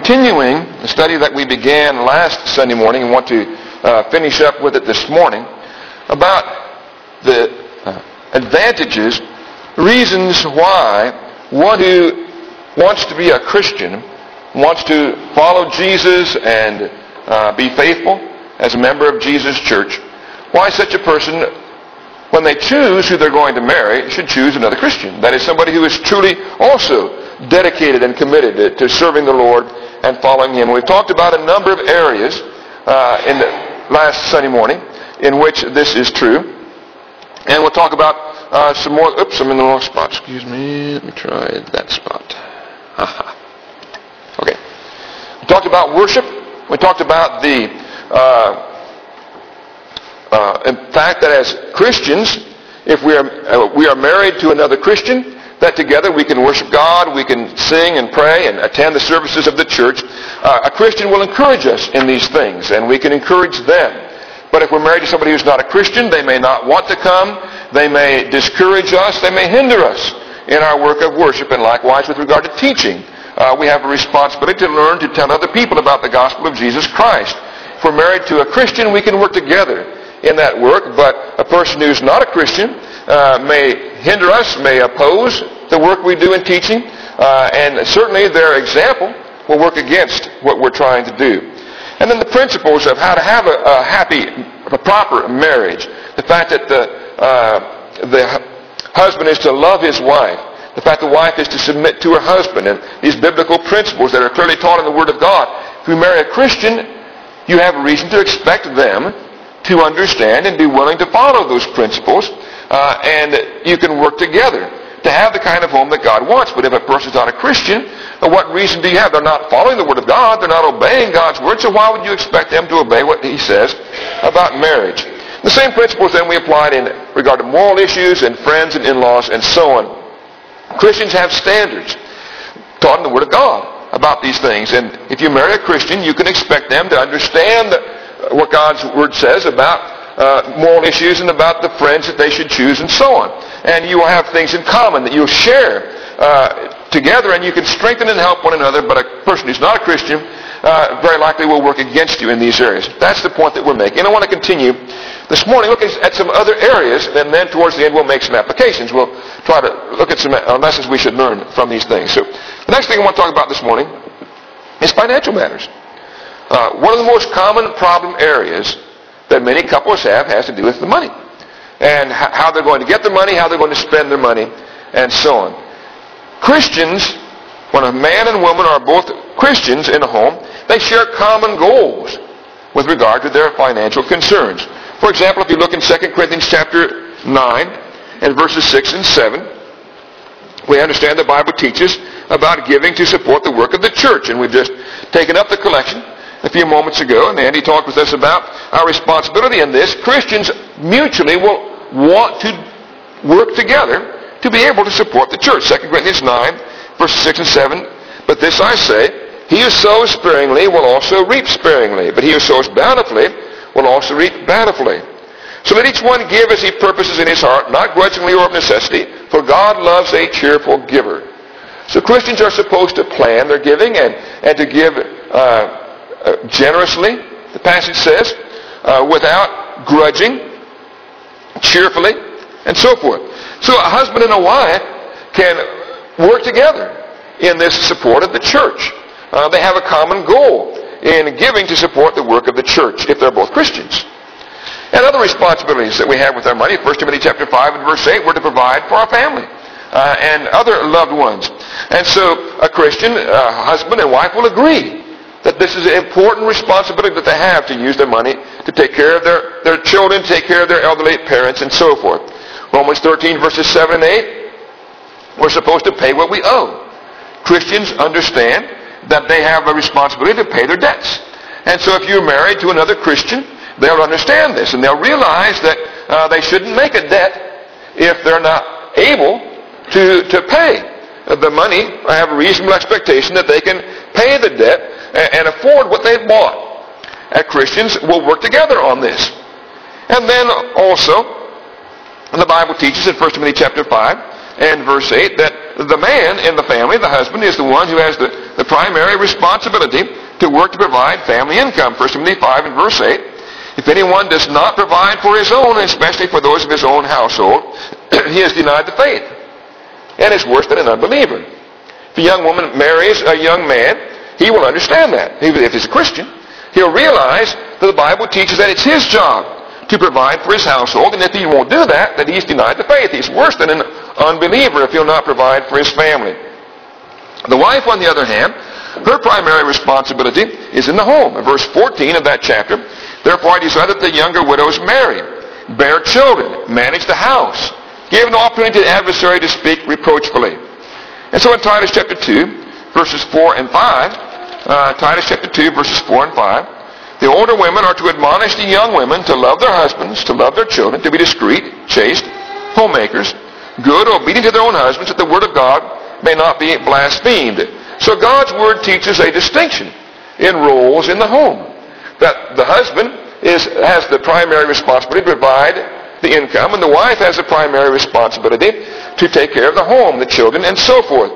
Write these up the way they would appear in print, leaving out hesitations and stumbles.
continuing the study that we began last Sunday morning and want to finish up with it this morning about the advantages, reasons why one who wants to be a Christian, wants to follow Jesus and be faithful as a member of Jesus' church, why such a person, when they choose who they're going to marry, should choose another Christian. That is, somebody who is truly also dedicated and committed to serving the Lord and following Him. We've talked about a number of areas in the last Sunday morning in which this is true. And we'll talk about some more. Oops, I'm in the wrong spot. Excuse me. Let me try that spot. Okay. We talked about worship. We talked about the in fact that as Christians, if we are married to another Christian, that together we can worship God, we can sing and pray and attend the services of the church. A Christian will encourage us in these things, and we can encourage them. But if we're married to somebody who's not a Christian, they may not want to come, they may discourage us, they may hinder us in our work of worship. And likewise with regard to teaching, we have a responsibility to learn to tell other people about the gospel of Jesus Christ. If we're married to a Christian, we can work together in that work, but a person who's not a Christian may hinder us, may oppose the work we do in teaching, and certainly their example will work against what we're trying to do. And then the principles of how to have a happy, a proper marriage. The fact that the husband is to love his wife. The fact the wife is to submit to her husband. And these biblical principles that are clearly taught in the Word of God. If you marry a Christian, you have a reason to expect them to understand and be willing to follow those principles. And you can work together to have the kind of home that God wants. But if a person's not a Christian, what reason do you have? They're not following the Word of God. They're not obeying God's Word. So why would you expect them to obey what He says about marriage? The same principles then we applied in regard to moral issues and friends and in-laws and so on. Christians have standards taught in the Word of God about these things. And if you marry a Christian, you can expect them to understand what God's Word says about moral issues and about the friends that they should choose and so on. And you will have things in common that you'll share together, and you can strengthen and help one another. But a person who's not a Christian very likely will work against you in these areas. That's the point that we're making. And I want to continue this morning looking at some other areas, and then towards the end we'll make some applications. We'll try to look at some lessons we should learn from these things. So the next thing I want to talk about this morning is financial matters. One of the most common problem areas that many couples have has to do with the money. And how they're going to get the money, how they're going to spend their money, and so on. Christians, when a man and woman are both Christians in a home, they share common goals with regard to their financial concerns. For example, if you look in 2 Corinthians chapter 9 and verses 6 and 7, we understand the Bible teaches about giving to support the work of the church. And we've just taken up the collection a few moments ago, and Andy talked with us about our responsibility in this. Christians mutually will want to work together to be able to support the church. 2 Corinthians 9, verses 6 and 7. But this I say, he who sows sparingly will also reap sparingly, but he who sows bountifully will also reap bountifully. So let each one give as he purposes in his heart, not grudgingly or of necessity, for God loves a cheerful giver. So Christians are supposed to plan their giving and to give generously, the passage says, without grudging, cheerfully, and so forth. So a husband and a wife can work together in this support of the church. They have a common goal in giving to support the work of the church if they're both Christians. And other responsibilities that we have with our money, 1 Timothy chapter 5 and verse 8, we're to provide for our family and other loved ones. And so a Christian, husband and wife will agree that this is an important responsibility that they have to use their money to take care of their children, take care of their elderly parents, and so forth. Romans 13 verses 7 and 8, we're supposed to pay what we owe. Christians understand that they have a responsibility to pay their debts. And so if you're married to another Christian, they'll understand this, and they'll realize that they shouldn't make a debt if they're not able to pay the money. I have a reasonable expectation that they can pay the debt and afford what they've bought. And Christians will work together on this. And then also, the Bible teaches in 1 Timothy chapter 5 and verse 8 that the man in the family, the husband, is the one who has the the primary responsibility to work to provide family income. 1 Timothy 5 and verse 8. If anyone does not provide for his own, especially for those of his own household, he has denied the faith and is worse than an unbeliever. If a young woman marries a young man, he will understand that. If he's a Christian, he'll realize that the Bible teaches that it's his job to provide for his household, and if he won't do that, then he's denied the faith. He's worse than an unbeliever if he'll not provide for his family. The wife, on the other hand, her primary responsibility is in the home. In verse 14 of that chapter, therefore I desire that the younger widows marry, bear children, manage the house, give no opportunity to the adversary to speak reproachfully. And so in Titus chapter 2, verses 4 and 5, Titus chapter 2, verses 4 and 5, the older women are to admonish the young women to love their husbands, to love their children, to be discreet, chaste, homemakers, good, obedient to their own husbands, that the word of God may not be blasphemed. So God's word teaches a distinction in roles in the home. That the husband has the primary responsibility to provide the income, and the wife has the primary responsibility to take care of the home, the children, and so forth.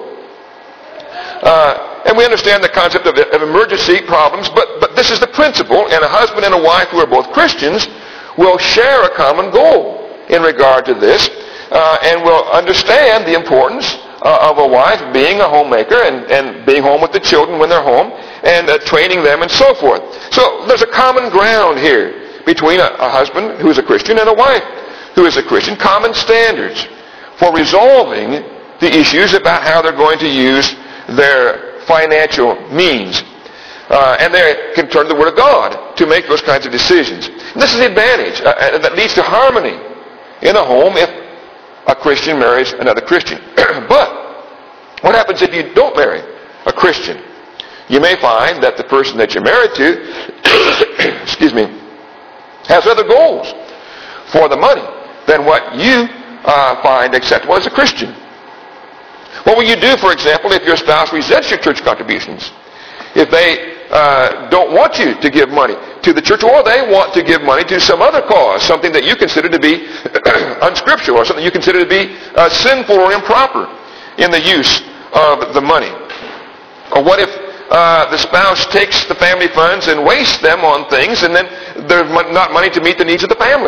And we understand the concept of emergency problems, but this is the principle, and a husband and a wife who are both Christians will share a common goal in regard to this, and will understand the importance of a wife being a homemaker and being home with the children when they're home, and training them and so forth. So there's a common ground here between a husband who is a Christian and a wife who is a Christian, common standards for resolving the issues about how they're going to use their financial means. And they can turn to the Word of God to make those kinds of decisions. And this is the advantage that leads to harmony in a home if a Christian marries another Christian. But what happens if you don't marry a Christian? You may find that the person that you're married to, excuse me, has other goals for the money than what you find acceptable as a Christian. What will you do, for example, if your spouse resents your church contributions? If they don't want you to give money to the church, or they want to give money to some other cause, something that you consider to be unscriptural, or something you consider to be sinful or improper in the use of the money. Or what if the spouse takes the family funds and wastes them on things, and then there's not money to meet the needs of the family?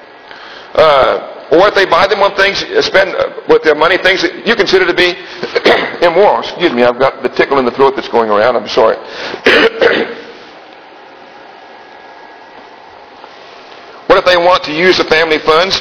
Or if they buy them on things, spend with their money things that you consider to be immoral. Excuse me, I've got the tickle in the throat that's going around. I'm sorry. What if they want to use the family funds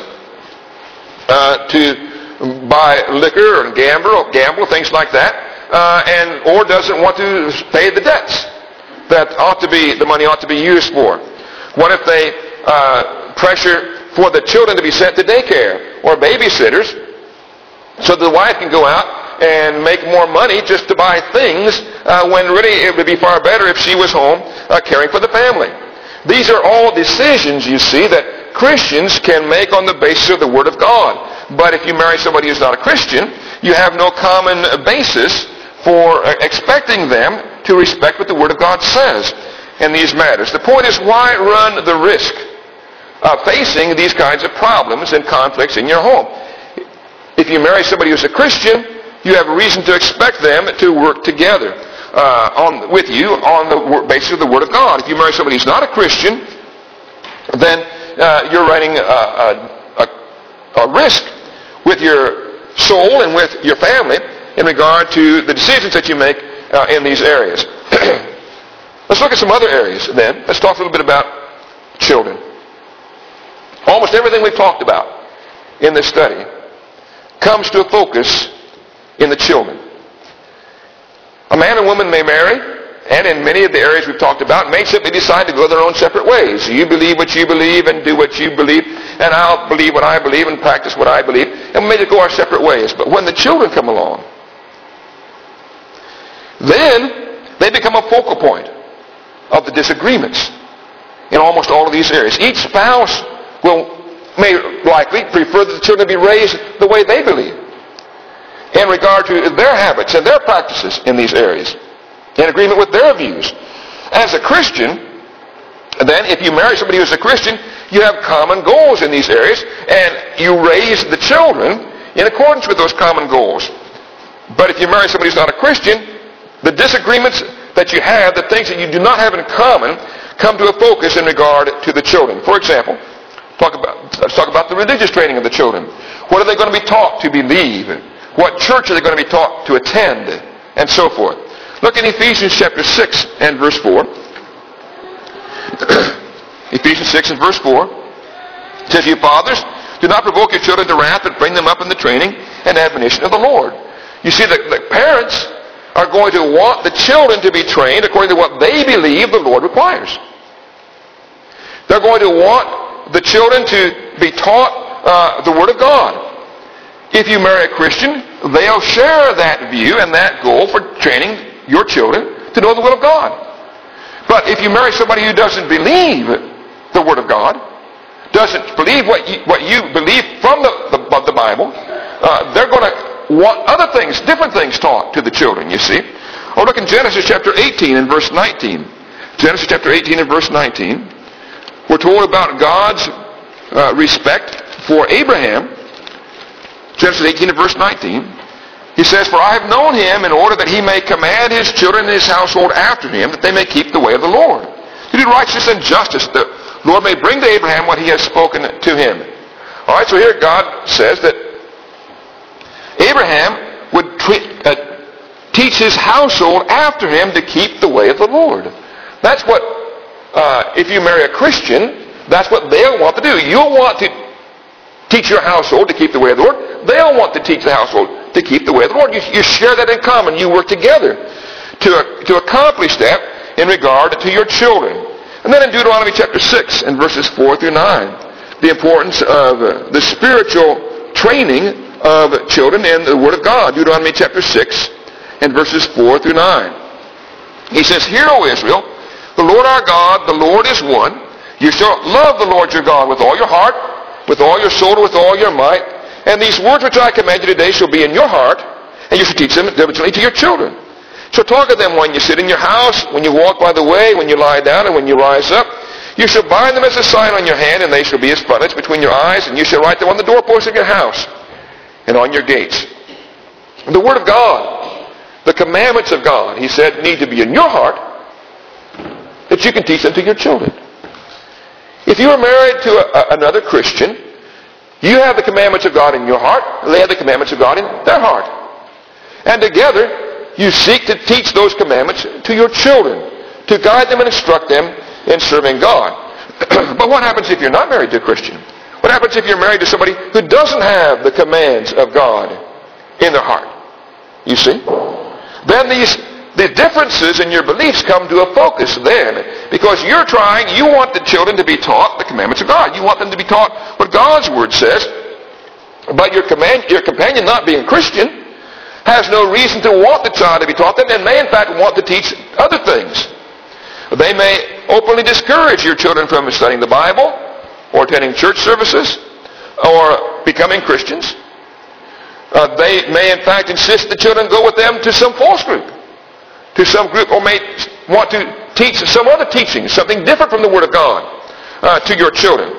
to buy liquor or gamble, things like that, or doesn't want to pay the debts that the money ought to be used for? What if they pressure for the children to be sent to daycare or babysitters so that the wife can go out and make more money just to buy things when really it would be far better if she was home caring for the family? These are all decisions, you see, that Christians can make on the basis of the Word of God. But if you marry somebody who's not a Christian, you have no common basis for expecting them to respect what the Word of God says in these matters. The point is, why run the risk of facing these kinds of problems and conflicts in your home? If you marry somebody who's a Christian, you have a reason to expect them to work together with you on the basis of the Word of God. If you marry somebody who's not a Christian, then you're running a risk with your soul and with your family in regard to the decisions that you make in these areas. Let's look at some other areas then. Let's talk a little bit about children. Almost everything we've talked about in this study comes to a focus in the children. A man and woman may marry, and in many of the areas we've talked about, may simply decide to go their own separate ways. You believe what you believe and do what you believe, and I'll believe what I believe and practice what I believe, and we may just go our separate ways. But when the children come along, then they become a focal point of the disagreements in almost all of these areas. Each spouse may likely prefer that the children be raised the way they believe in regard to their habits and their practices in these areas, in agreement with their views. As a Christian, then, if you marry somebody who's a Christian, you have common goals in these areas, and you raise the children in accordance with those common goals. But if you marry somebody who's not a Christian, The disagreements that you have, the things that you do not have in common, come to a focus in regard to the children. For example, let's talk about the religious training of the children. What are they going to be taught to believe? What church are they going to be taught to attend? And so forth. Look in Ephesians chapter 6 and verse 4. Ephesians 6 and verse 4. It says, "You fathers, do not provoke your children to wrath, but bring them up in the training and admonition of the Lord." You see, the parents are going to want the children to be trained according to what they believe the Lord requires. They're going to want the children to be taught the Word of God. If you marry a Christian, they'll share that view and that goal for training your children to know the will of God. But if you marry somebody who doesn't believe the Word of God, doesn't believe what you believe from the Bible, they're going to want other things, different things taught to the children, you see. Oh, look in Genesis chapter 18 and verse 19. Genesis chapter 18 and verse 19. We're told about God's respect for Abraham. Genesis 18 and verse 19. He says, "For I have known him in order that he may command his children and his household after him, that they may keep the way of the Lord, to do righteousness and justice, that the Lord may bring to Abraham what he has spoken to him." All right, so here God says that Abraham would teach his household after him to keep the way of the Lord. That's what, if you marry a Christian, that's what they'll want to do. You'll want to teach your household to keep the way of the Lord. They'll want to teach the household to keep the way of the Lord. You share that in common. You work together to accomplish that in regard to your children. And then in Deuteronomy chapter 6 and verses 4 through 9, the importance of the spiritual training of children in the Word of God. Deuteronomy chapter 6 and verses 4 through 9. He says, "Hear, O Israel, the Lord our God, the Lord is one. You shall love the Lord your God with all your heart, with all your soul, and with all your might. And these words which I command you today shall be in your heart, and you shall teach them diligently to your children. So talk of them when you sit in your house, when you walk by the way, when you lie down, and when you rise up. You shall bind them as a sign on your hand, and they shall be as frontlets between your eyes, and you shall write them on the doorposts of your house and on your gates." The Word of God, the commandments of God, he said, need to be in your heart that you can teach them to your children. If you are married to another Christian, you have the commandments of God in your heart, they have the commandments of God in their heart. And together, you seek to teach those commandments to your children, to guide them and instruct them in serving God. But what happens if you're not married to a Christian? What happens if you're married to somebody who doesn't have the commands of God in their heart? You see? Then the differences in your beliefs come to a focus then. Because you want the children to be taught the commandments of God. You want them to be taught what God's Word says. But your companion, not being Christian, has no reason to want the child to be taught that, and may in fact want to teach other things. They may openly discourage your children from studying the Bible, or attending church services, or becoming Christians. They may in fact insist the children go with them to some false group, or may want to teach some other teaching, something different from the Word of God, to your children.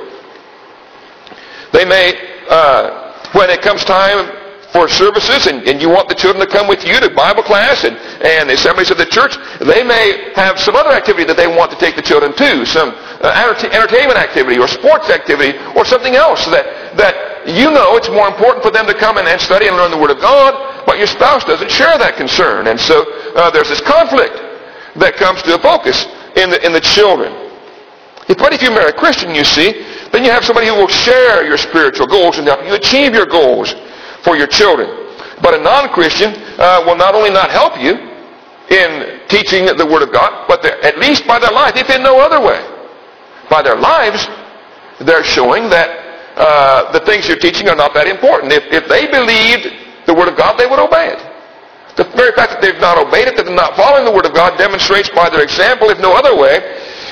They may, when it comes time for services and you want the children to come with you to Bible class and the assemblies of the church, they may have some other activity that they want to take the children to, some entertainment activity or sports activity or something else that you know it's more important for them to come and study and learn the Word of God, but your spouse doesn't share that concern. And so there's this conflict that comes to a focus in the children. But if you marry a Christian, you see, then you have somebody who will share your spiritual goals and help you achieve your goals for your children. But a non-Christian will not only not help you in teaching the Word of God, but at least by their life, if in no other way, by their lives, they're showing that the things you're teaching are not that important. If they believed the Word of God, they would obey it. The very fact that they've not obeyed it, that they're not following the Word of God, demonstrates by their example, if no other way,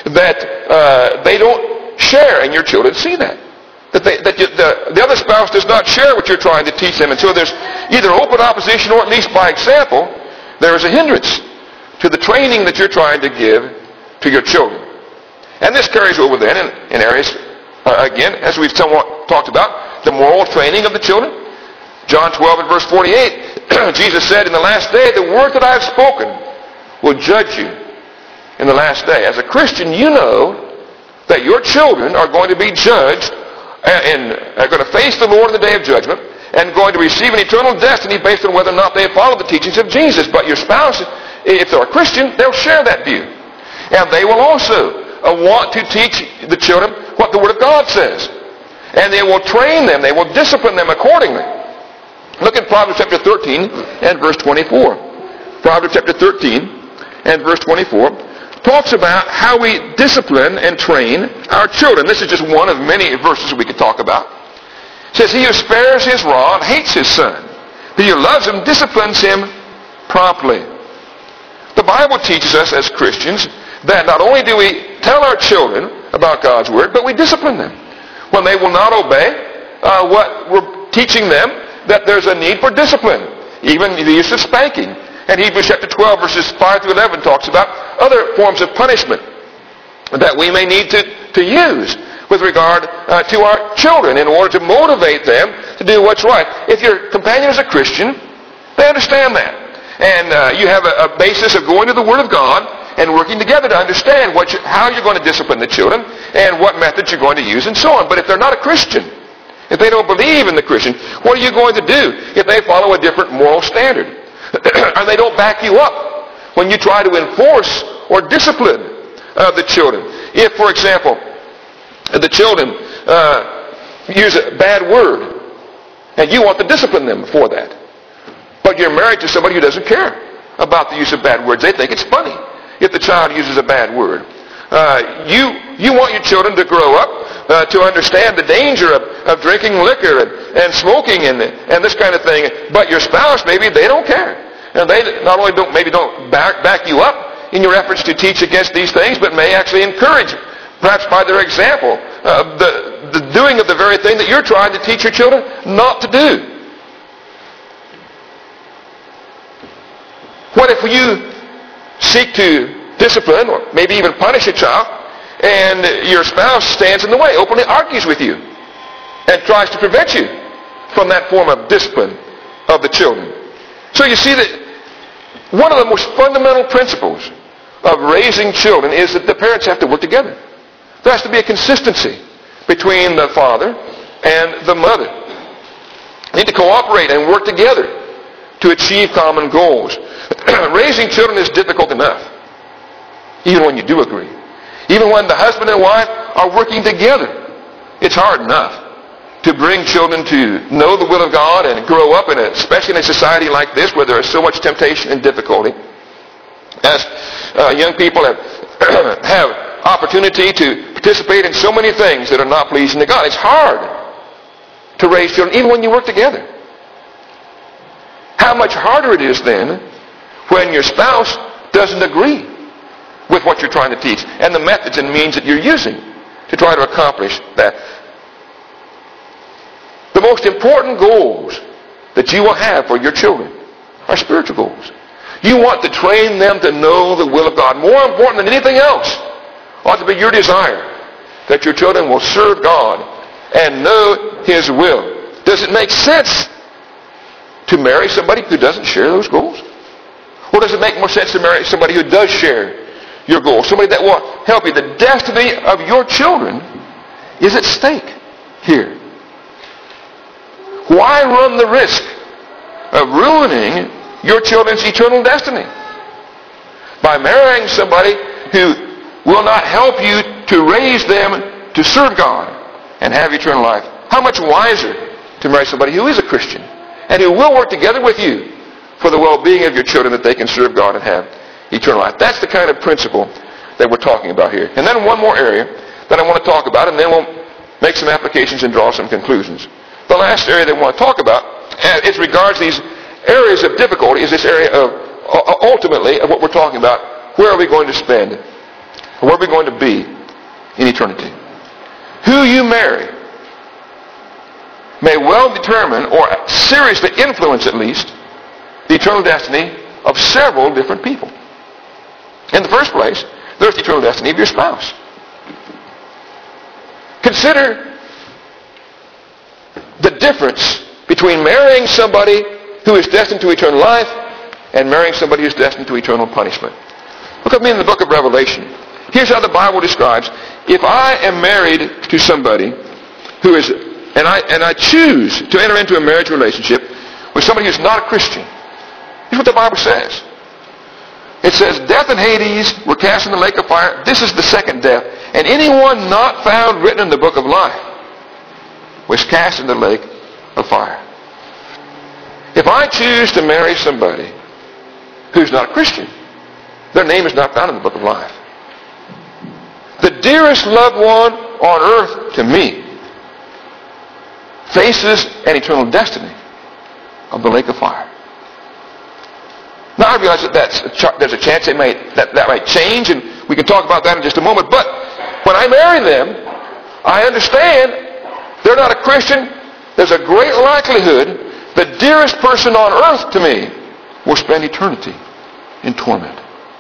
that they don't share, and your children see that. That the other spouse does not share what you're trying to teach them. And so there's either open opposition, or at least by example, there is a hindrance to the training that you're trying to give to your children. And this carries over then in areas, again, as we've somewhat talked about, the moral training of the children. John 12 and verse 48, Jesus said, "In the last day, the word that I have spoken will judge you in the last day. As a Christian, you know that your children are going to be judged and are going to face the Lord in the day of judgment and going to receive an eternal destiny based on whether or not they have followed the teachings of Jesus. But your spouse, if they're a Christian, they'll share that view. And they will also want to teach the children what the Word of God says. And they will train them. They will discipline them accordingly. Look at Proverbs chapter 13 and verse 24. Proverbs chapter 13 and verse 24 talks about how we discipline and train our children. This is just one of many verses we could talk about. It says, he who spares his rod hates his son. He who loves him disciplines him promptly. The Bible teaches us as Christians that not only do we tell our children about God's Word, but we discipline them. When they will not obey what we're teaching them, that there's a need for discipline, even the use of spanking. And Hebrews chapter 12, verses 5 through 11 talks about other forms of punishment that we may need to use with regard to our children in order to motivate them to do what's right. If your companion is a Christian, they understand that. And you have a basis of going to the Word of God and working together to understand how you're going to discipline the children and what methods you're going to use and so on. But if they're not a Christian, if they don't believe in the Christian, what are you going to do if they follow a different moral standard? And they don't back you up when you try to enforce or discipline the children. If, for example, the children use a bad word and you want to discipline them for that, but you're married to somebody who doesn't care about the use of bad words. They think it's funny if the child uses a bad word. You want your children to grow up to understand the danger of drinking liquor and smoking and this kind of thing. But your spouse, maybe they don't care. And they not only don't back you up in your efforts to teach against these things, but may actually encourage, perhaps by their example, the doing of the very thing that you're trying to teach your children not to do. What if you seek to discipline or maybe even punish a child and your spouse stands in the way, openly argues with you and tries to prevent you from that form of discipline of the children? So you see that one of the most fundamental principles of raising children is that the parents have to work together. There has to be a consistency between the father and the mother. They need to cooperate and work together to achieve common goals. Raising children is difficult enough, even when you do agree. Even when the husband and wife are working together, it's hard enough to bring children to know the will of God and grow up, especially in a society like this where there is so much temptation and difficulty. As young people have opportunity to participate in so many things that are not pleasing to God, it's hard to raise children, even when you work together. How much harder it is then when your spouse doesn't agree with what you're trying to teach and the methods and means that you're using to try to accomplish that. The most important goals that you will have for your children are spiritual goals. You want to train them to know the will of God. More important than anything else ought to be your desire that your children will serve God and know His will. Does it make sense to marry somebody who doesn't share those goals? Or does it make more sense to marry somebody who does share your goals? Somebody that will help you. The destiny of your children is at stake here. Why run the risk of ruining your children's eternal destiny by marrying somebody who will not help you to raise them to serve God and have eternal life? How much wiser to marry somebody who is a Christian and who will work together with you for the well-being of your children that they can serve God and have eternal life. That's the kind of principle that we're talking about here. And then one more area that I want to talk about, and then we'll make some applications and draw some conclusions. The last area that I want to talk about as regards these areas of difficulty is this area of, ultimately, of what we're talking about. Where are we going to spend? Where are we going to be in eternity? Who you marry may well determine, or seriously influence at least, the eternal destiny of several different people. In the first place, there's the eternal destiny of your spouse. Consider the difference between marrying somebody who is destined to eternal life and marrying somebody who is destined to eternal punishment. Look at me in the book of Revelation. Here's how the Bible describes, if I am married to somebody who is, and I choose to enter into a marriage relationship with somebody who's not a Christian, here's what the Bible says. It says, death and Hades were cast in the lake of fire. This is the second death. And anyone not found written in the book of life was cast in the lake of fire. If I choose to marry somebody who's not a Christian, their name is not found in the book of life. The dearest loved one on earth to me faces an eternal destiny of the lake of fire. Now I realize that there's a chance that might change, and we can talk about that in just a moment. But when I marry them, I understand they're not a Christian. There's a great likelihood the dearest person on earth to me will spend eternity in torment.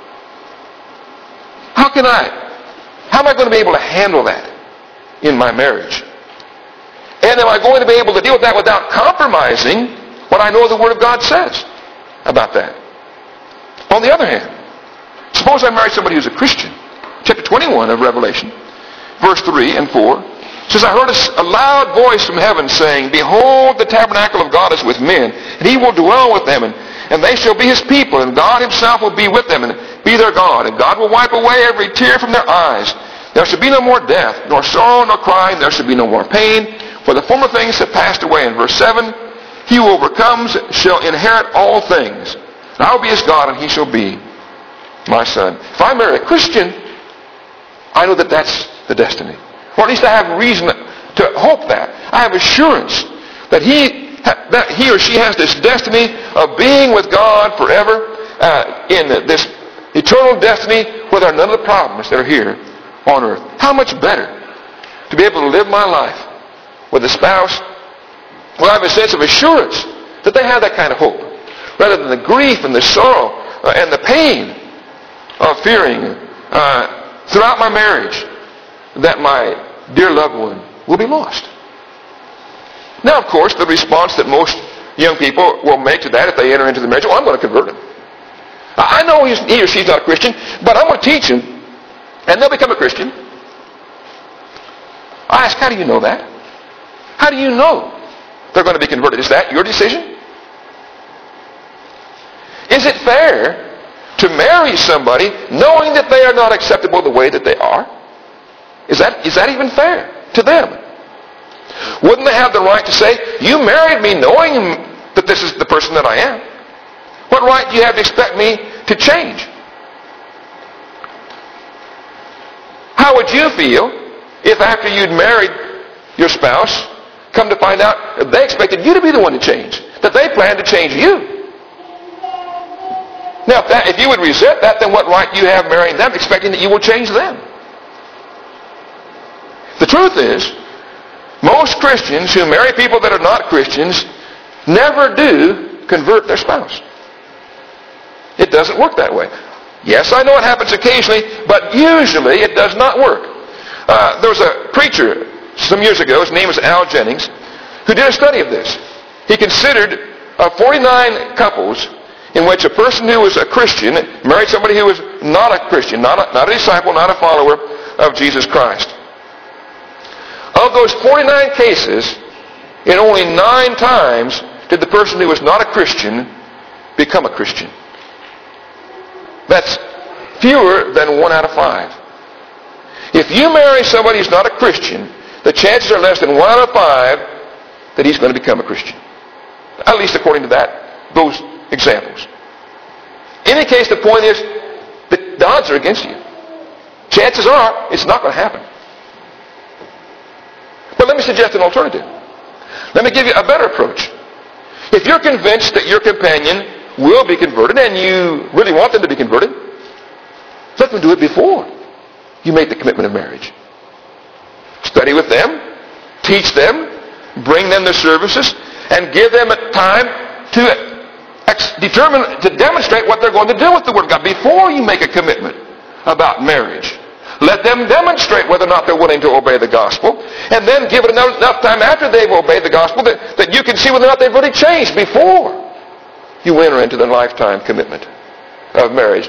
How am I going to be able to handle that in my marriage? And am I going to be able to deal with that without compromising what I know the Word of God says about that? On the other hand, suppose I marry somebody who's a Christian. Chapter 21 of Revelation, verse 3 and 4, says, I heard a loud voice from heaven saying, behold, the tabernacle of God is with men, and he will dwell with them, and they shall be his people, and God himself will be with them, and be their God. And God will wipe away every tear from their eyes. There shall be no more death, nor sorrow, nor crying. There shall be no more pain, for the former things have passed away. In verse 7, he who overcomes shall inherit all things. And I will be his God, and he shall be my son. If I marry a Christian, I know that that's the destiny. Or at least I have reason to hope that. I have assurance that he or she has this destiny of being with God forever in this eternal destiny where there are none of the problems that are here on earth. How much better to be able to live my life with a spouse where I have a sense of assurance that they have that kind of hope, rather than the grief and the sorrow and the pain of fearing throughout my marriage that my dear loved one will be lost. Now, of course, the response that most young people will make to that if they enter into the marriage, I'm going to convert him. I know he or she's not a Christian, but I'm going to teach him, and they'll become a Christian. I ask, how do you know that? How do you know they're going to be converted? Is that your decision? Is it fair to marry somebody knowing that they are not acceptable the way that they are? Is that even fair to them? Wouldn't they have the right to say, you married me knowing that this is the person that I am? What right do you have to expect me to change? How would you feel if after you'd married your spouse, come to find out that they expected you to be the one to change, that they planned to change you? Now, if you would resent that, then what right do you have marrying them, expecting that you will change them? The truth is, most Christians who marry people that are not Christians never do convert their spouse. It doesn't work that way. Yes, I know it happens occasionally, but usually it does not work. There was a preacher some years ago, his name was Al Jennings, who did a study of this. He considered 49 couples in which a person who was a Christian married somebody who was not a Christian, not a disciple, not a follower of Jesus Christ. Of those 49 cases, in only 9 times did the person who was not a Christian become a Christian. That's fewer than 1 out of 5. If you marry somebody who's not a Christian, the chances are less than 1 out of 5 that he's going to become a Christian. At least according to those examples. In any case, the point is, the odds are against you. Chances are, it's not going to happen. But let me suggest an alternative. Let me give you a better approach. If you're convinced that your companion will be converted, and you really want them to be converted, let them do it before you make the commitment of marriage. Study with them, teach them, bring them to services, and give them a time to demonstrate what they're going to do with the Word of God before you make a commitment about marriage. Let them demonstrate whether or not they're willing to obey the gospel, and then give it enough time after they've obeyed the gospel that you can see whether or not they've really changed before you enter into the lifetime commitment of marriage.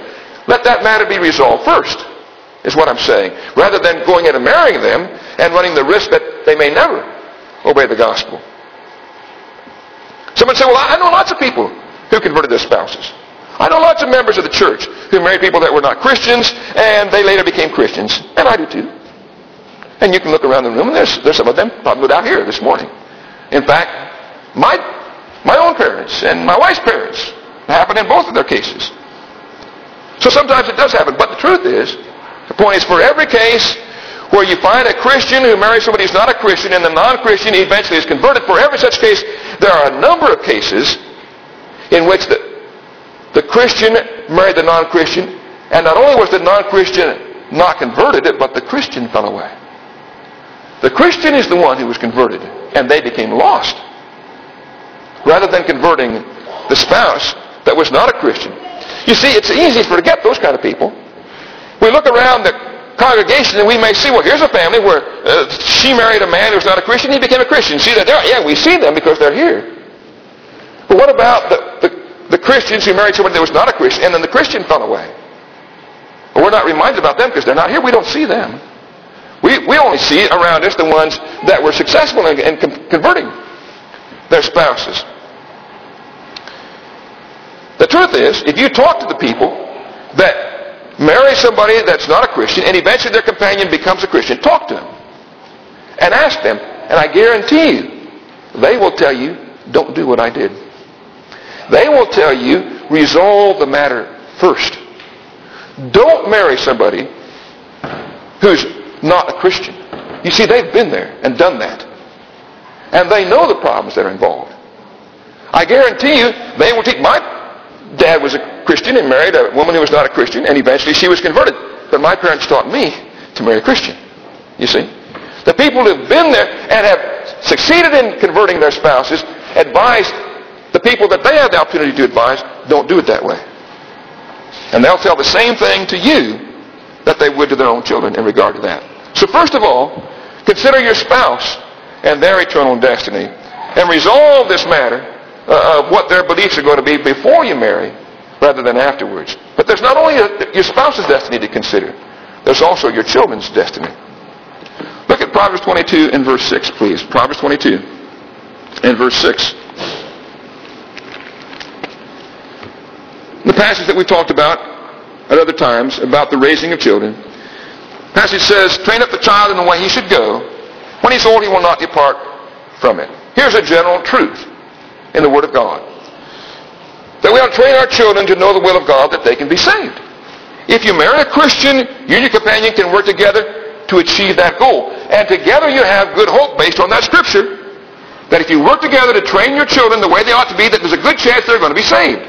let that matter be resolved first, is what I'm saying, rather than going in and marrying them and running the risk that they may never obey the gospel. Someone say, well, I know lots of people who converted their spouses. I know lots of members of the church who married people that were not Christians, and they later became Christians. And I do too. And you can look around the room, and there's some of them probably out here this morning. In fact, my own parents and my wife's parents, it happened in both of their cases. So sometimes it does happen. But the truth is, the point is, for every case where you find a Christian who marries somebody who's not a Christian, and the non-Christian eventually is converted, for every such case, there are a number of cases in which the Christian married the non-Christian, and not only was the non-Christian not converted, but the Christian fell away. The Christian is the one who was converted, and they became lost, rather than converting the spouse that was not a Christian. You see, it's easy to forget those kind of people. We look around the congregation and we may see, well, here's a family where she married a man who's not a Christian, he became a Christian. See that there? Yeah, we see them because they're here. But what about the Christians who married somebody that was not a Christian, and then the Christian fell away? Well, we're not reminded about them because they're not here. We don't see them. We only see around us the ones that were successful in converting their spouses. The truth is, if you talk to the people that marry somebody that's not a Christian, and eventually their companion becomes a Christian, talk to them and ask them, and I guarantee you, they will tell you, don't do what I did. They will tell you, resolve the matter first. Don't marry somebody who's not a Christian. You see, they've been there and done that. And they know the problems that are involved. I guarantee you, they will take. My dad was a Christian and married a woman who was not a Christian, and eventually she was converted. But my parents taught me to marry a Christian. You see? The people who have been there and have succeeded in converting their spouses advise the people that they have the opportunity to advise, don't do it that way. And they'll tell the same thing to you that they would to their own children in regard to that. So first of all, consider your spouse and their eternal destiny, and resolve this matter of what their beliefs are going to be before you marry rather than afterwards. But there's not only your spouse's destiny to consider, there's also your children's destiny. Look at Proverbs 22 and verse 6, please. Proverbs 22 and verse 6. The passage that we talked about at other times about the raising of children. The passage says, train up the child in the way he should go. When he's old, he will not depart from it. Here's a general truth in the Word of God. That we ought to train our children to know the will of God that they can be saved. If you marry a Christian, you and your companion can work together to achieve that goal. And together you have good hope based on that Scripture. That if you work together to train your children the way they ought to be, that there's a good chance they're going to be saved.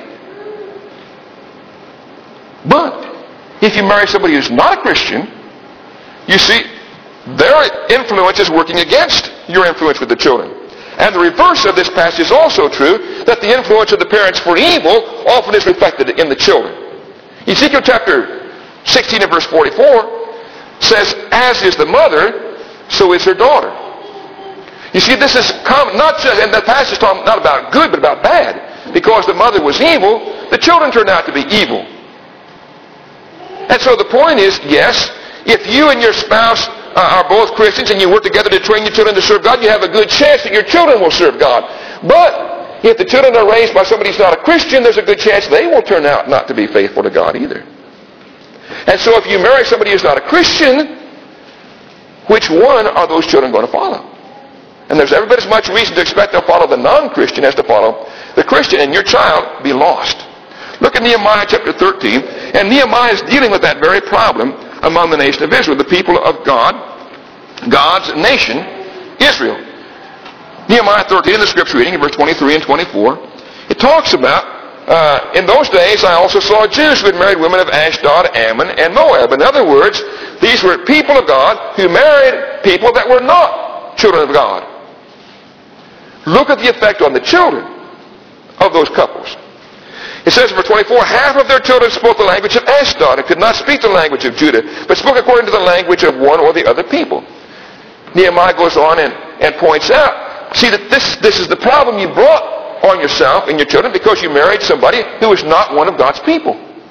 But if you marry somebody who's not a Christian, you see, their influence is working against your influence with the children. And the reverse of this passage is also true, that the influence of the parents for evil often is reflected in the children. Ezekiel chapter 16 and verse 44 says, as is the mother, so is her daughter. You see, this is common, not just, and the passage is talking not about good, but about bad. Because the mother was evil, the children turned out to be evil. And so the point is, yes, if you and your spouse are both Christians and you work together to train your children to serve God, you have a good chance that your children will serve God. But if the children are raised by somebody who's not a Christian, there's a good chance they will turn out not to be faithful to God either. And so if you marry somebody who's not a Christian, which one are those children going to follow? And there's every bit as much reason to expect they'll follow the non-Christian as to follow the Christian, and your child be lost. Look at Nehemiah chapter 13, and Nehemiah is dealing with that very problem among the nation of Israel, the people of God, God's nation, Israel. Nehemiah 13 in the scripture reading in verse 23 and 24, it talks about, in those days I also saw Jews who had married women of Ashdod, Ammon, and Moab. In other words, these were people of God who married people that were not children of God. Look at the effect on the children of those couples. It says in verse 24, half of their children spoke the language of Ashdod and could not speak the language of Judah, but spoke according to the language of one or the other people. Nehemiah goes on and points out, see that this is the problem you brought on yourself and your children because you married somebody who is not one of God's people.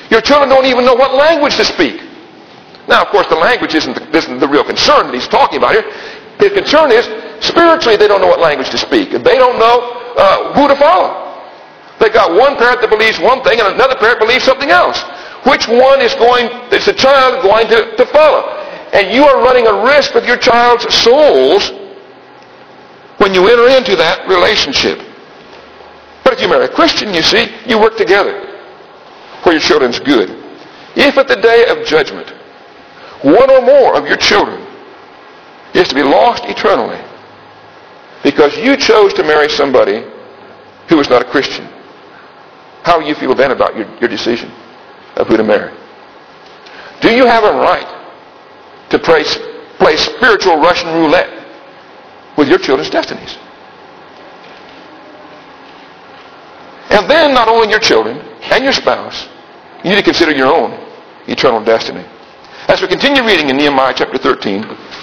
Your children don't even know what language to speak. Now, of course, the language isn't the real concern that he's talking about here. His concern is, spiritually, they don't know what language to speak. They don't know who to follow. They got one parent that believes one thing and another parent believes something else. Which one is the child going to follow? And you are running a risk with your child's souls when you enter into that relationship. But if you marry a Christian, you see, you work together for your children's good. If at the day of judgment, one or more of your children is to be lost eternally because you chose to marry somebody who is not a Christian, how will you feel then about your decision of who to marry? Do you have a right to play spiritual Russian roulette with your children's destinies? And then not only your children and your spouse, you need to consider your own eternal destiny. As we continue reading in Nehemiah chapter 13,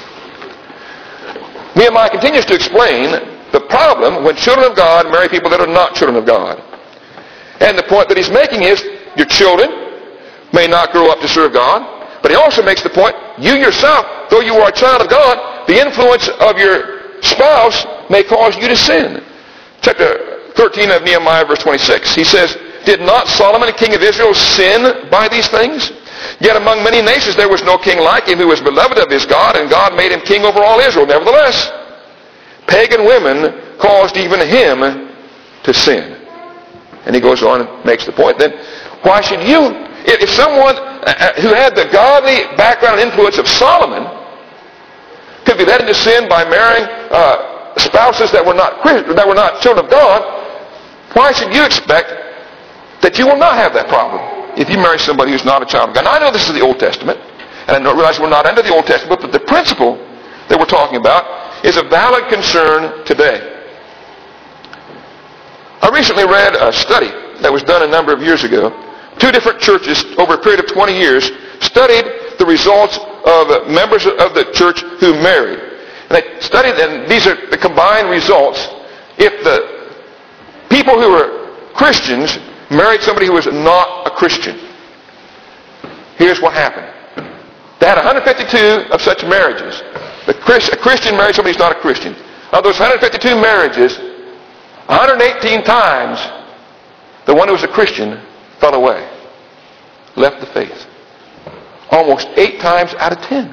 Nehemiah continues to explain the problem when children of God marry people that are not children of God. And the point that he's making is, your children may not grow up to serve God, but he also makes the point, you yourself, though you are a child of God, the influence of your spouse may cause you to sin. Chapter 13 of Nehemiah, verse 26, he says, did not Solomon, king of Israel, sin by these things? Yet among many nations there was no king like him who was beloved of his God, and God made him king over all Israel. Nevertheless, pagan women caused even him to sin. And he goes on and makes the point, then why should you, if someone who had the godly background and influence of Solomon could be led into sin by marrying spouses that were not children of God, why should you expect that you will not have that problem if you marry somebody who's not a child of God? Now, I know this is the Old Testament, and I realize we're not under the Old Testament, but the principle that we're talking about is a valid concern today. I recently read a study that was done a number of years ago. 2 different churches over a period of 20 years studied the results of members of the church who married. And they studied, and these are the combined results. If the people who were Christians married somebody who was not a Christian, here's what happened. They had 152 of such marriages. A Christian married somebody who's not a Christian. Of those 152 marriages, 118 times the one who was a Christian fell away, left the faith. Almost 8 times out of 10.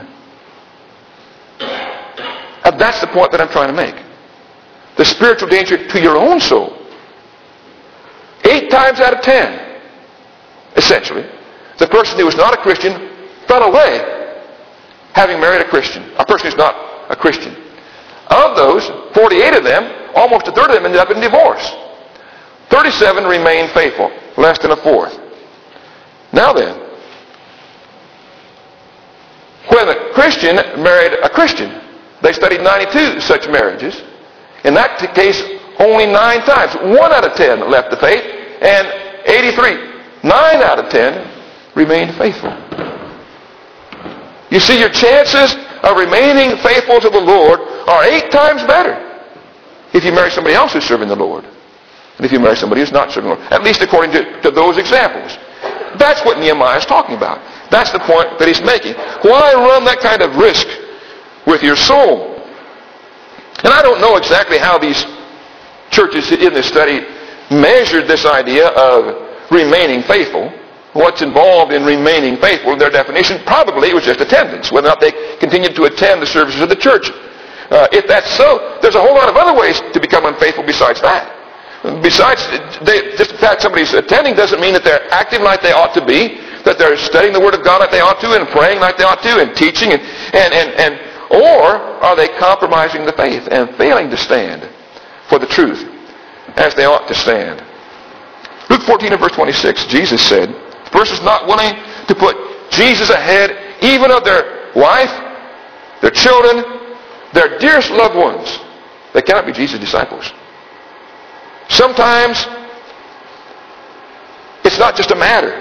And that's the point that I'm trying to make. The spiritual danger to your own soul. 8 times out of 10, essentially, the person who was not a Christian fell away having married a Christian, a person who's not a Christian. Of those, 48 of them, almost a third of them ended up in divorce. 37 remained faithful, less than a fourth. Now then, when a Christian married a Christian, they studied 92 such marriages. In that case, only 9 times. 1 out of 10 left the faith, and 83. 9 out of 10 remained faithful. You see, your chances of remaining faithful to the Lord are 8 times better if you marry somebody else who's serving the Lord than if you marry somebody who's not serving the Lord. At least according to those examples. That's what Nehemiah is talking about. That's the point that he's making. Why run that kind of risk with your soul? And I don't know exactly how these churches in this study measured this idea of remaining faithful. What's involved in remaining faithful in their definition? Probably it was just attendance, whether or not they continued to attend the services of the church. If that's so, there's a whole lot of other ways to become unfaithful besides that. Besides, just the fact somebody's attending doesn't mean that they're acting like they ought to be, that they're studying the Word of God like they ought to, and praying like they ought to, and teaching, or are they compromising the faith and failing to stand for the truth as they ought to stand? Luke 14 and verse 26, Jesus said, the person's not willing to put Jesus ahead even of their wife, their children, their dearest loved ones. They cannot be Jesus' disciples. Sometimes it's not just a matter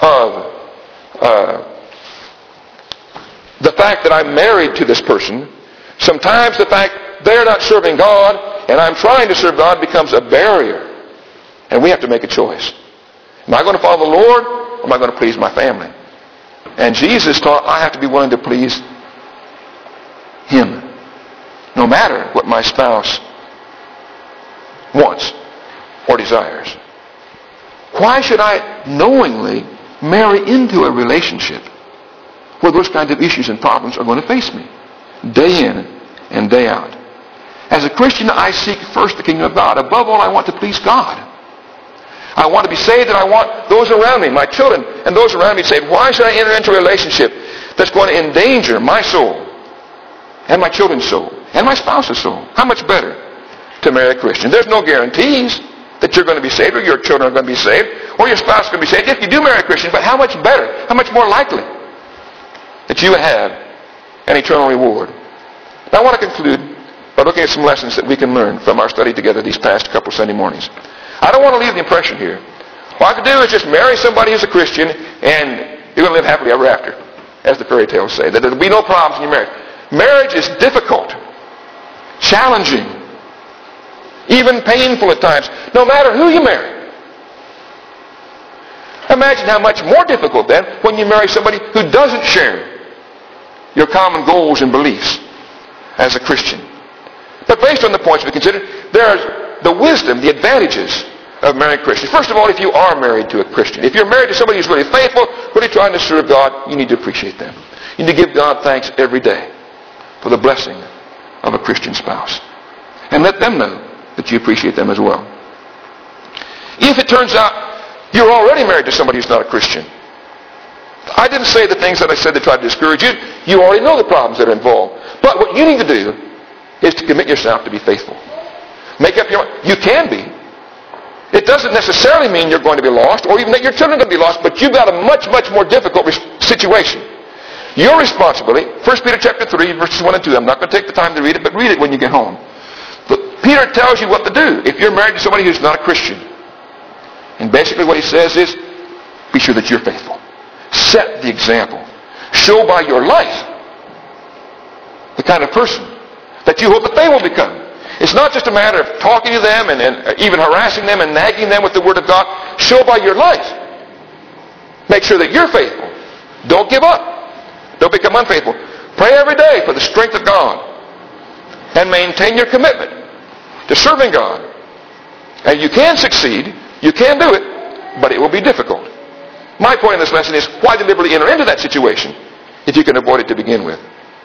of the fact that I'm married to this person. Sometimes the fact they're not serving God and I'm trying to serve God becomes a barrier. And we have to make a choice. Am I going to follow the Lord, am I going to please my family? And Jesus taught I have to be willing to please Him, no matter what my spouse wants or desires. Why should I knowingly marry into a relationship where those kinds of issues and problems are going to face me day in and day out? As a Christian, I seek first the kingdom of God. Above all, I want to please God. I want to be saved, and I want those around me, my children, and those around me saved. Why should I enter into a relationship that's going to endanger my soul and my children's soul and my spouse's soul? How much better to marry a Christian? There's no guarantees that you're going to be saved or your children are going to be saved or your spouse is going to be saved if you do marry a Christian, but how much better, how much more likely that you have an eternal reward. Now I want to conclude by looking at some lessons that we can learn from our study together these past couple Sunday mornings. I don't want to leave the impression here. What I could do is just marry somebody who's a Christian and you're going to live happily ever after, as the fairy tales say, that there'll be no problems in your marriage. Marriage is difficult, challenging, even painful at times, no matter who you marry. Imagine how much more difficult then when you marry somebody who doesn't share your common goals and beliefs as a Christian. But based on the points we considered, there's the wisdom, the advantages of marrying Christians. First of all, if you are married to a Christian, if you're married to somebody who's really faithful, really trying to serve God, you need to appreciate them. You need to give God thanks every day for the blessing of a Christian spouse. And let them know that you appreciate them as well. If it turns out you're already married to somebody who's not a Christian, I didn't say the things that I said to try to discourage you. You already know the problems that are involved. But what you need to do is to commit yourself to be faithful. Make up your mind. You can be. It doesn't necessarily mean you're going to be lost or even that your children are going to be lost, but you've got a much, much more difficult situation. Your responsibility, 1 Peter chapter 3, verses 1 and 2. I'm not going to take the time to read it, but read it when you get home. But Peter tells you what to do if you're married to somebody who's not a Christian. And basically what he says is, be sure that you're faithful. Set the example. Show by your life the kind of person that you hope that they will become. It's not just a matter of talking to them and even harassing them and nagging them with the Word of God. Show by your life. Make sure that you're faithful. Don't give up. Don't become unfaithful. Pray every day for the strength of God. And maintain your commitment to serving God. And you can succeed. You can do it. But it will be difficult. My point in this lesson is, why deliberately enter into that situation if you can avoid it to begin with?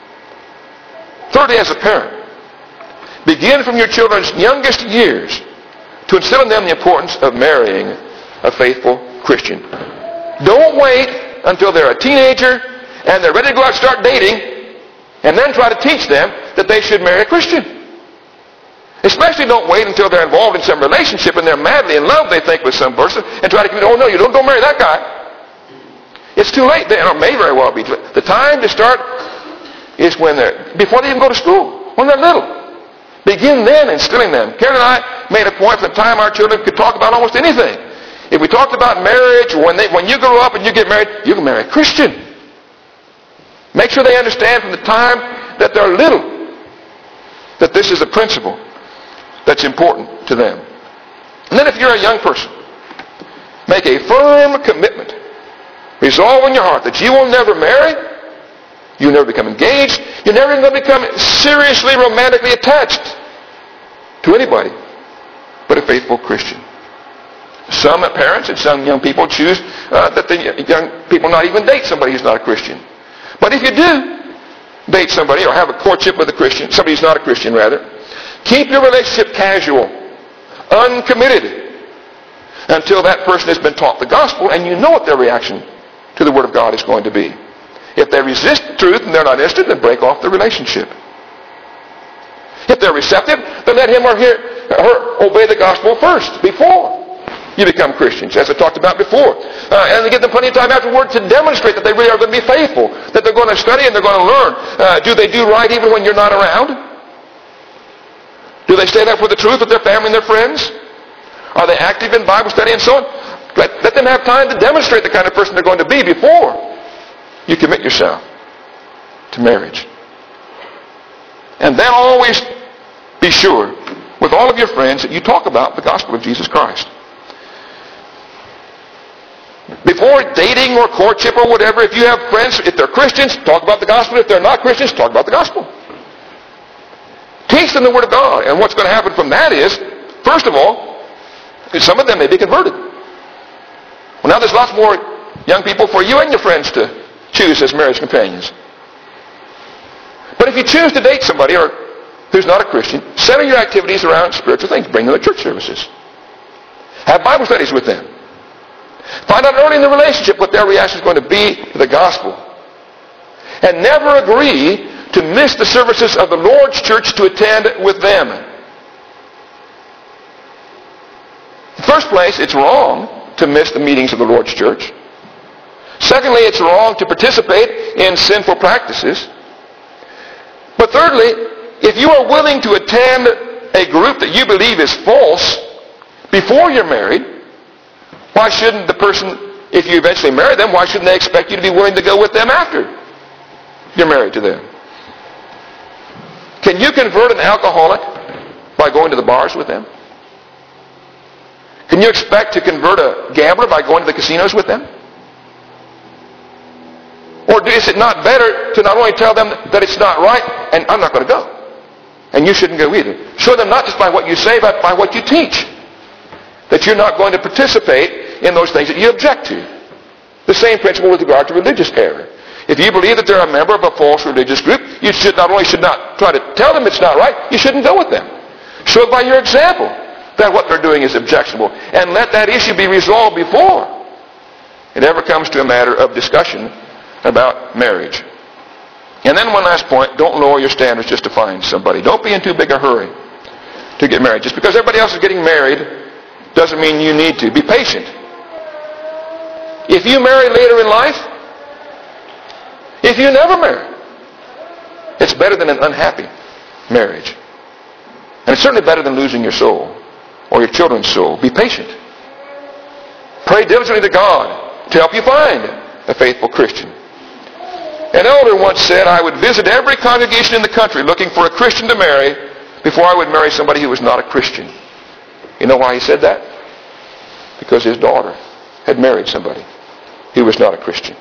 Thirdly, as a parent, begin from your children's youngest years to instill in them the importance of marrying a faithful Christian. Don't wait until they're a teenager and they're ready to go out and start dating and then try to teach them that they should marry a Christian. Especially don't wait until they're involved in some relationship and they're madly in love, they think, with some person and try to commit, oh no, you don't marry that guy. It's too late then, or may very well be too late. The time to start is when before they even go to school, when they're little. Begin then instilling them. Karen and I made a point from the time our children could talk about almost anything. If we talked about marriage, or when you grow up and you get married, you can marry a Christian. Make sure they understand from the time that they're little that this is a principle that's important to them. And then if you're a young person, make a firm commitment. Resolve in your heart that you will never marry. You'll never become engaged. You're never going to become seriously romantically attached to anybody but a faithful Christian. Some parents and some young people choose that the young people not even date somebody who's not a Christian. But if you do date somebody or have a courtship with a Christian, somebody who's not a Christian rather, keep your relationship casual, uncommitted, until that person has been taught the gospel and you know what their reaction to the Word of God is going to be. If they resist the truth and they're not interested, then break off the relationship. If they're receptive, then let him or her obey the gospel first, before you become Christians, as I talked about before. And give them plenty of time afterward to demonstrate that they really are going to be faithful, that they're going to study and they're going to learn. Do they do right even when you're not around? Do they stand up for the truth with their family and their friends? Are they active in Bible study and so on? Let them have time to demonstrate the kind of person they're going to be before you commit yourself to marriage. And then always be sure with all of your friends that you talk about the gospel of Jesus Christ. Before dating or courtship or whatever, if you have friends, if they're Christians, talk about the gospel. If they're not Christians, talk about the gospel. Teach them the Word of God. And what's going to happen from that is, first of all, some of them may be converted. Well, now there's lots more young people for you and your friends to choose as marriage companions. But if you choose to date somebody who's not a Christian, center your activities around spiritual things. Bring them to church services. Have Bible studies with them. Find out early in the relationship what their reaction is going to be to the gospel. And never agree to miss the services of the Lord's church to attend with them. In the first place, it's wrong to miss the meetings of the Lord's church. Secondly, it's wrong to participate in sinful practices. But thirdly, if you are willing to attend a group that you believe is false before you're married, why shouldn't the person, if you eventually marry them, why shouldn't they expect you to be willing to go with them after you're married to them? Can you convert an alcoholic by going to the bars with them? Can you expect to convert a gambler by going to the casinos with them? Or is it not better to not only tell them that it's not right, and I'm not going to go, and you shouldn't go either? Show them not just by what you say, but by what you teach, that you're not going to participate in those things that you object to. The same principle with regard to religious error. If you believe that they're a member of a false religious group, you should not try to tell them it's not right, you shouldn't go with them. Show by your example that what they're doing is objectionable, and let that issue be resolved before it ever comes to a matter of discussion about marriage. And then one last point, don't lower your standards just to find somebody. Don't be in too big a hurry to get married. Just because everybody else is getting married doesn't mean you need to. Be patient. If you marry later in life, if you never marry, it's better than an unhappy marriage. And it's certainly better than losing your soul or your children's soul. Be patient. Pray diligently to God to help you find a faithful Christian. An elder once said, I would visit every congregation in the country looking for a Christian to marry before I would marry somebody who was not a Christian. You know why he said that? Because his daughter had married somebody who was not a Christian.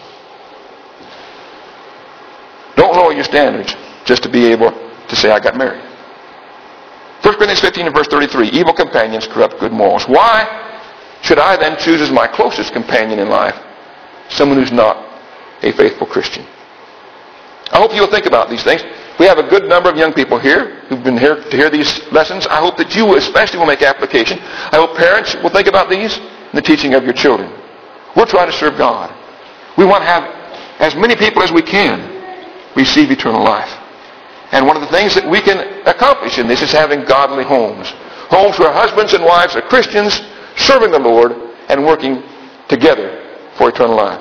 Don't lower your standards just to be able to say, I got married. 1 Corinthians 15 and verse 33, evil companions corrupt good morals. Why should I then choose as my closest companion in life someone who's not a faithful Christian? I hope you'll think about these things. We have a good number of young people here who've been here to hear these lessons. I hope that you especially will make application. I hope parents will think about these in the teaching of your children. We're trying to serve God. We want to have as many people as we can receive eternal life. And one of the things that we can accomplish in this is having godly homes. Homes where husbands and wives are Christians, serving the Lord and working together for eternal life.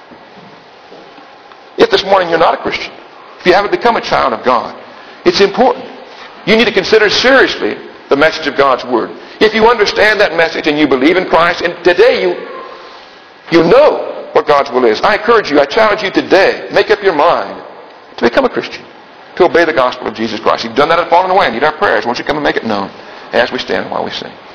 If this morning you're not a Christian, if you haven't become a child of God, it's important. You need to consider seriously the message of God's Word. If you understand that message and you believe in Christ, and today you know what God's will is, I encourage you, I challenge you today, make up your mind to become a Christian, to obey the gospel of Jesus Christ. If you've done that and fallen away and need our prayers, won't you come and make it known as we stand while we sing.